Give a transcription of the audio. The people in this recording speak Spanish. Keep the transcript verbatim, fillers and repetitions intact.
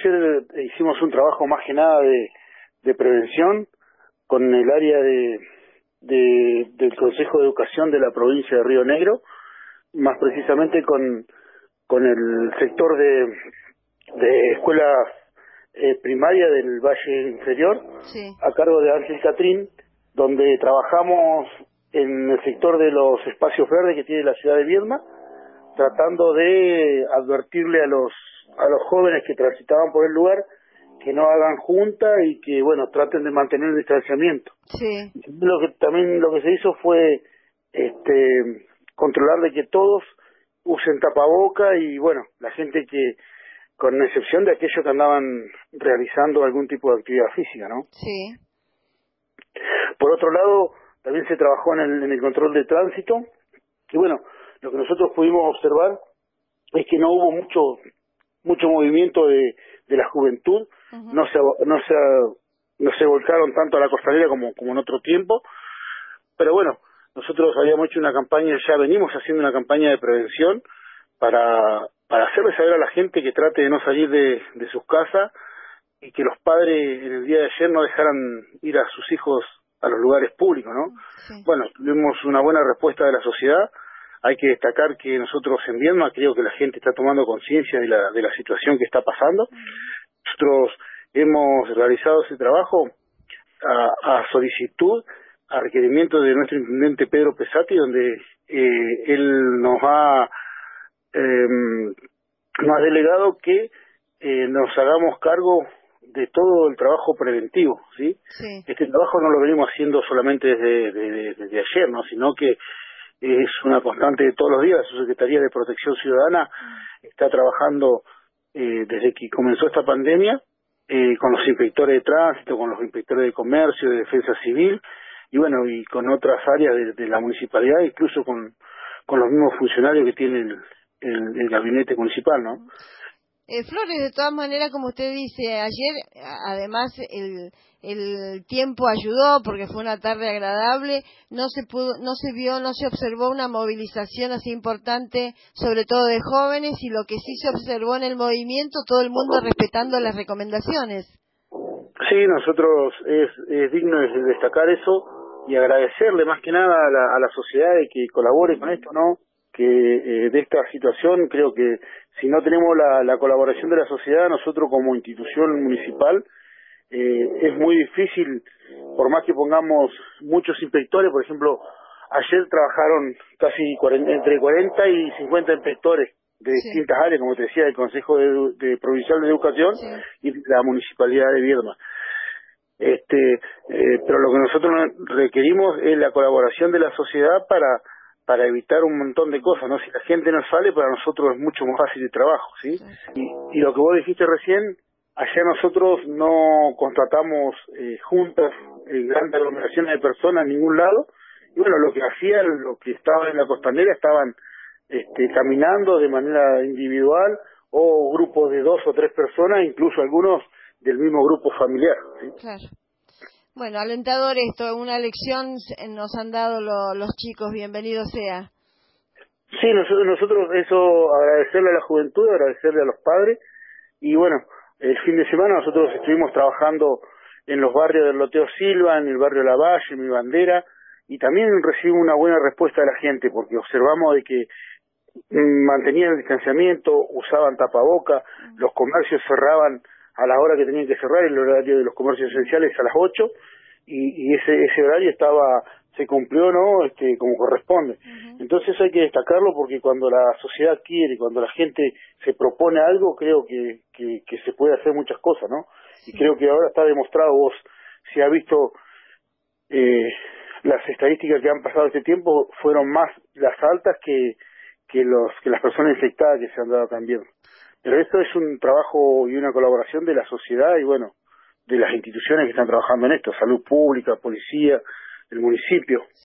ayer hicimos un trabajo más que nada de, de prevención con el área de, de del Consejo de Educación de la provincia de Río Negro, más precisamente con, con el sector de, de escuelas eh, primaria del Valle Inferior, sí, a cargo de Ángel Catrín, donde trabajamos en el sector de los espacios verdes que tiene la ciudad de Viedma, tratando de advertirle a los a los jóvenes que transitaban por el lugar que no hagan junta y que, bueno, traten de mantener el distanciamiento. sí. Lo que también lo que se hizo fue este controlar de que todos usen tapaboca y, bueno, la gente que, con excepción de aquellos que andaban realizando algún tipo de actividad física, ¿no? Sí. Por otro lado, también se trabajó en el, en el control de tránsito y, bueno, lo que nosotros pudimos observar es que no hubo mucho mucho movimiento de, de la juventud, Uh-huh. no se no se no se volcaron tanto a la costanera como como en otro tiempo, pero bueno, nosotros habíamos hecho una campaña, ya venimos haciendo una campaña de prevención para para hacerle saber a la gente que trate de no salir de, de sus casas y que los padres en el día de ayer no dejaran ir a sus hijos a los lugares públicos, ¿no? Sí. Bueno, tuvimos una buena respuesta de la sociedad. Hay que destacar que nosotros en Viedma creo que la gente está tomando conciencia de la de la situación que está pasando. Nosotros hemos realizado ese trabajo a, a solicitud, a requerimiento de nuestro intendente Pedro Pesati, donde eh, él nos ha eh, nos ha delegado que eh, nos hagamos cargo de todo el trabajo preventivo, ¿sí? Sí. Este trabajo no lo venimos haciendo solamente desde, desde, desde ayer, ¿no? Sino que es una constante de todos los días. Su Secretaría de Protección Ciudadana está trabajando eh, desde que comenzó esta pandemia eh, con los inspectores de tránsito, con los inspectores de comercio, de defensa civil y bueno, y con otras áreas de, de la municipalidad, incluso con, con los mismos funcionarios que tiene el, el, el gabinete municipal, ¿no? Eh, Flores, de todas maneras, como usted dice, ayer, a- además, el, el tiempo ayudó porque fue una tarde agradable, no se pudo, no se vio, no se observó una movilización así importante, sobre todo de jóvenes, y lo que sí se observó en el movimiento, todo el mundo respetando las recomendaciones. Sí, nosotros es, es digno de destacar eso y agradecerle más que nada a la, a la sociedad de que colabore con esto, ¿no? Que eh, de esta situación creo que si no tenemos la, la colaboración de la sociedad, nosotros como institución municipal, eh, es muy difícil, por más que pongamos muchos inspectores. Por ejemplo, ayer trabajaron casi cuarenta, entre cuarenta y cincuenta inspectores de Sí. distintas áreas, como te decía, del Consejo de, de Provincial de Educación Sí. y la Municipalidad de Viedma. Este, eh, pero lo que nosotros requerimos es la colaboración de la sociedad para para evitar un montón de cosas, ¿no? Si la gente no sale, para nosotros es mucho más fácil el trabajo, ¿sí? Y, y lo que vos dijiste recién, ayer nosotros no constatamos eh, juntas, eh, grandes aglomeraciones de personas en ningún lado, y bueno, lo que hacían, lo que estaba en la costanera, estaban este, caminando de manera individual, o grupos de dos o tres personas, incluso algunos del mismo grupo familiar, ¿sí? Claro. Bueno, alentador esto, una lección eh, nos han dado lo- los chicos, bienvenido sea. Sí, nosotros, nosotros eso, agradecerle a la juventud, agradecerle a los padres, y bueno, el fin de semana nosotros estuvimos trabajando en los barrios del Loteo Silva, en el barrio Lavalle, en Mi Bandera, y también recibimos una buena respuesta de la gente, porque observamos de que mm, mantenían el distanciamiento, usaban tapaboca, los comercios cerraban a la hora que tenían que cerrar, el horario de los comercios esenciales a las ocho, y, y ese ese horario estaba se cumplió, ¿no? Este, como corresponde. Uh-huh. Entonces hay que destacarlo porque cuando la sociedad quiere, cuando la gente se propone algo, creo que, que, que se puede hacer muchas cosas, ¿no? Sí. Y creo que ahora está demostrado, vos, si ha visto eh, las estadísticas que han pasado este tiempo, fueron más las altas que, que, los, que las personas infectadas que se han dado también. Pero esto es un trabajo y una colaboración de la sociedad y, bueno, de las instituciones que están trabajando en esto, salud pública, policía, el municipio.